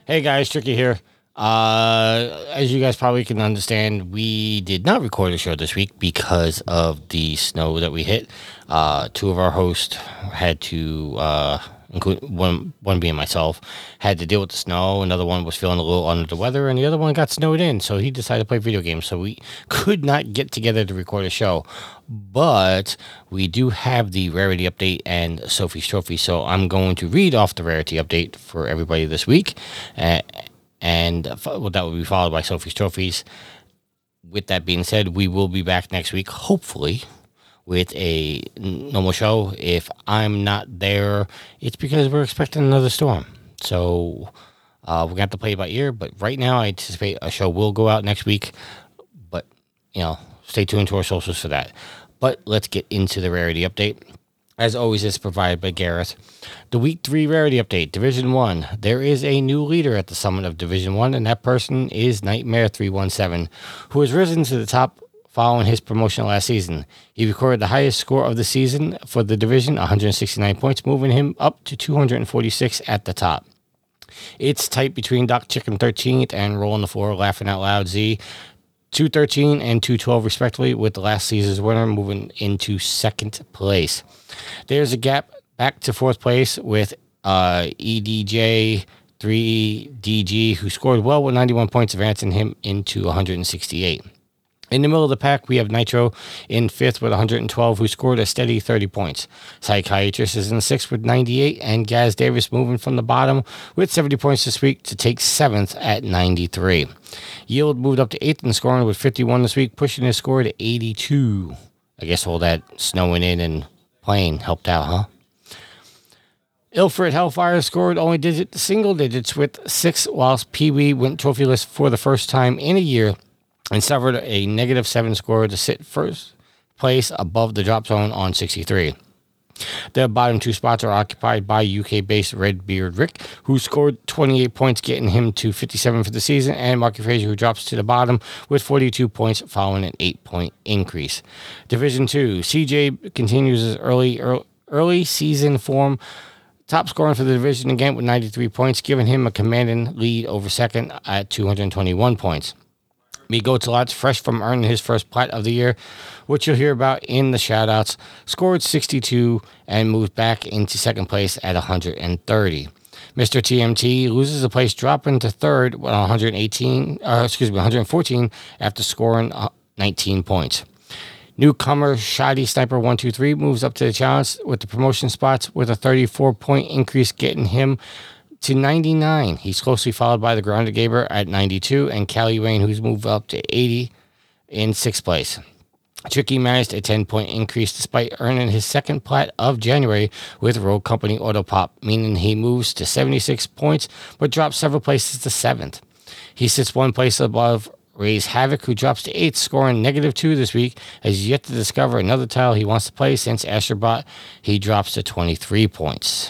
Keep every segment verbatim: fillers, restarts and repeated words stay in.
Hey guys, Tricky here. Uh, as you guys probably can understand, we did not record a show this week because of the snow that we hit. Uh, two of our hosts had to, uh, include one, one being myself, had to deal with the snow. Another one was feeling a little under the weather, and the other one got snowed in, so he decided to play video games. So we could not get together to record a show. But we do have the rarity update and Sophie's Trophy, so I'm going to read off the rarity update for everybody this week. Uh, and well, that will be followed by Sophie's Trophies. With that being said, we will be back next week, hopefully, with a normal show. If I'm not there, it's because we're expecting another storm. So uh, we're going to have to play it by ear. But right now, I anticipate a show will go out next week. But, you know, stay tuned to our socials for that. But let's get into the rarity update. As always, it's provided by Gareth. The Week three Rarity Update, Division one. There is a new leader at the summit of Division one, and that person is Nightmare three one seven, who has risen to the top following his promotion last season. He recorded the highest score of the season for the division, one hundred sixty-nine points, moving him up to two hundred forty-six at the top. It's tight between Doc Chicken thirteenth and Rolling the Floor, Laughing Out Loud Z, two thirteen and two twelve respectively, with the last season's winner moving into second place. There's a gap back to fourth place with uh, E D J three D G, who scored well with ninety-one points, advancing him into one hundred sixty-eight. In the middle of the pack, we have Nitro in fifth with one hundred twelve, who scored a steady thirty points. Psychiatrist is in sixth with ninety-eight, and Gaz Davis moving from the bottom with seventy points this week to take seventh at ninety-three. Yield moved up to eighth in scoring with fifty-one this week, pushing his score to eighty-two. I guess all that snowing in and playing helped out, huh? Ilford Hellfire scored only digit, single digits with six, whilst Pee Wee went trophyless for the first time in a year and suffered a negative seven score to sit first place above the drop zone on sixty-three. The bottom two spots are occupied by U K-based Redbeard Rick, who scored twenty-eight points, getting him to fifty-seven for the season, and Marky Frazier, who drops to the bottom with forty-two points following an eight-point increase. Division two, C J continues his early, early, early season form, top scoring for the division again with ninety-three points, giving him a commanding lead over second at two hundred twenty-one points. Migo Talot's fresh from earning his first plat of the year, which you'll hear about in the shoutouts, scored sixty-two and moved back into second place at one hundred thirty. Mister T M T loses a place, dropping to third with one hundred eighteen, uh, excuse me, one hundred fourteen after scoring nineteen points. Newcomer Shoddy Sniper one two three moves up to the challenge with the promotion spots with a thirty-four point increase, getting him to ninety-nine. He's closely followed by the Grounded Gaber at ninety-two and Cali Rain, who's moved up to eighty in sixth place. Tricky managed a ten-point increase despite earning his second plat of January with Rogue Company Auto Pop, meaning he moves to seventy-six points but drops several places to seventh. He sits one place above Ray's Havoc, who drops to eighth, scoring negative two this week, has yet to discover another title he wants to play since Astrobot. He drops to twenty-three points.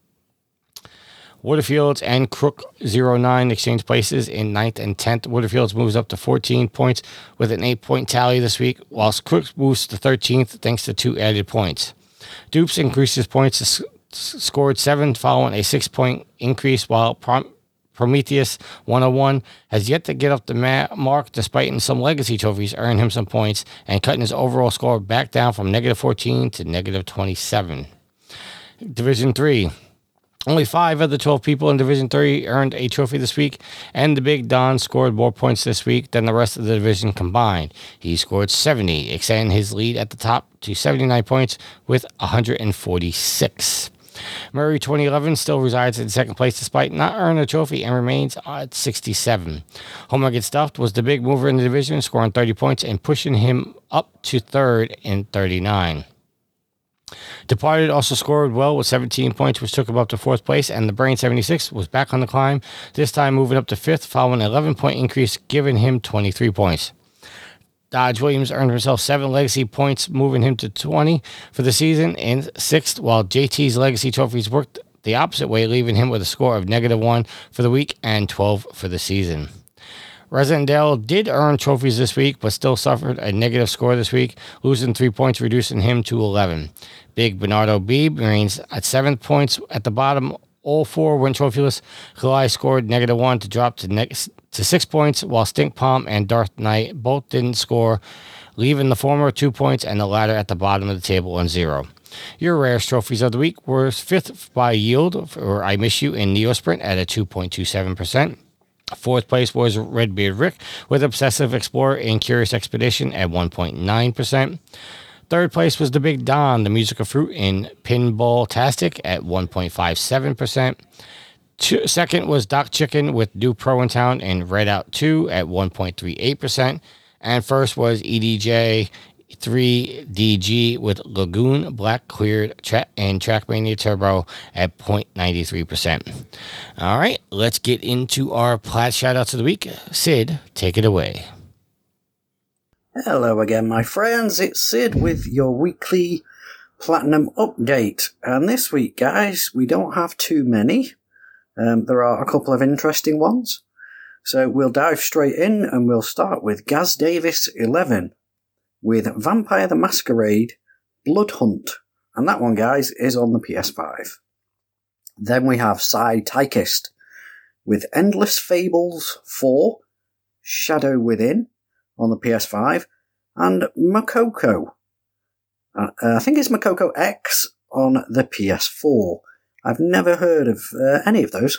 Waterfields and Crook oh nine exchange places in ninth and tenth. Waterfields moves up to fourteen points with an eight-point tally this week, whilst Crook moves to thirteenth thanks to two added points. Dupes increases points, s- scored seven following a six-point increase, while Prom- Prometheus one oh one has yet to get up the ma- mark despite in some legacy trophies earning him some points and cutting his overall score back down from negative fourteen to negative twenty-seven. Division three. Only five of the twelve people in Division three earned a trophy this week, and the Big Don scored more points this week than the rest of the division combined. He scored seventy, extending his lead at the top to seventy-nine points with one hundred forty-six. Murray twenty eleven still resides in second place despite not earning a trophy and remains at sixty-seven. Homer Gets Stuffed was the big mover in the division, scoring thirty points and pushing him up to third in thirty-nine. Departed also scored well with seventeen points, which took him up to fourth place, and the Brain seventy-six was back on the climb, this time moving up to fifth following an eleven-point increase, giving him twenty-three points. Dodge Williams earned himself seven legacy points, moving him to twenty for the season in sixth, while J T's legacy trophies worked the opposite way, leaving him with a score of negative one for the week and twelve for the season. Resident Dale did earn trophies this week, but still suffered a negative score this week, losing three points, reducing him to eleven. Big Bernardo B remains at seven points at the bottom, all four went trophyless. Kalai scored negative one to drop to next to six points, while Stink Palm and Darth Knight both didn't score, leaving the former two points and the latter at the bottom of the table on zero. Your rarest trophies of the week were fifth by yield for I Miss You in Neosprint at a two point two seven percent. Fourth place was Redbeard Rick with Obsessive Explorer in Curious Expedition at one point nine percent. Third place was The Big Don, the Music of Fruit in Pinball-tastic at one point five seven percent. Two, second was Doc Chicken with New Pro in Town in Redout two at one point three eight percent. And first was E D J three D G with Lagoon Black Cleared tra- and Trackmania Turbo at zero point nine three percent. All right, let's get into our Plat shoutouts of the week. Sid, take it away. Hello again, my friends. It's Sid with your weekly Platinum update. And this week, guys, we don't have too many. Um, there are a couple of interesting ones. So we'll dive straight in and we'll start with Gaz Davis eleven with Vampire the Masquerade Blood Hunt. And that one, guys, is on the P S five. Then we have Cy Tykist with Endless Fables four Shadow Within on the P S five, and Makoko. Uh, I think it's Makoko X on the P S four. I've never heard of uh, any of those.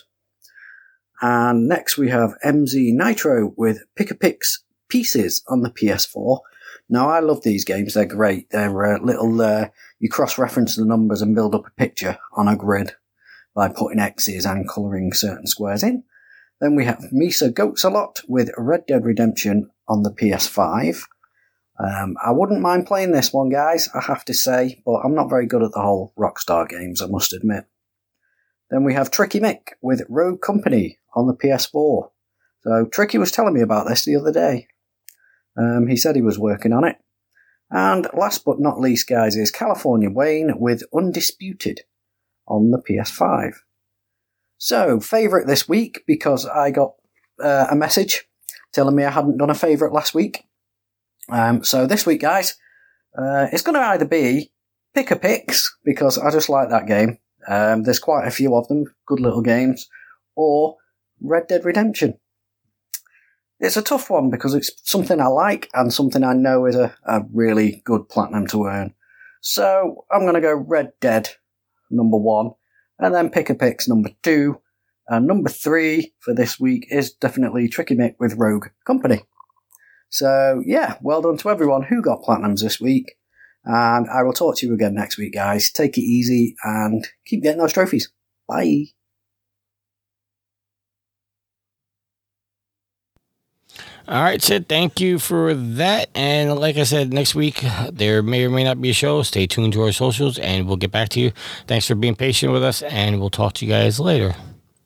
And next we have M Z Nitro with Pick-a-Pix Pieces on the P S four. Now, I love these games. They're great. They're uh, little, uh, you cross-reference the numbers and build up a picture on a grid by putting X's and colouring certain squares in. Then we have Misa Goatsalot with Red Dead Redemption on the P S five. Um, I wouldn't mind playing this one, guys, I have to say, but I'm not very good at the whole Rockstar games, I must admit. Then we have Tricky Mick with Rogue Company on the P S four. So Tricky was telling me about this the other day. Um, he said he was working on it. And last but not least, guys, is California Wayne with Undisputed on the P S five. So, favourite this week, because I got uh, a message telling me I hadn't done a favourite last week. Um, so this week, guys, uh, it's going to either be Pick-a-Pix, because I just like that game. Um, there's quite a few of them, good little games, or Red Dead Redemption. It's a tough one because it's something I like and something I know is a, a really good platinum to earn. So I'm going to go Red Dead number one, and then Pick-a-Pix number two, and number three for this week is definitely Tricky Mick with Rogue Company. So yeah, well done to everyone who got platinums this week. And I will talk to you again next week, guys. Take it easy and keep getting those trophies. Bye. All right, Sid, thank you for that. And like I said, next week, there may or may not be a show. Stay tuned to our socials, and we'll get back to you. Thanks for being patient with us, and we'll talk to you guys later.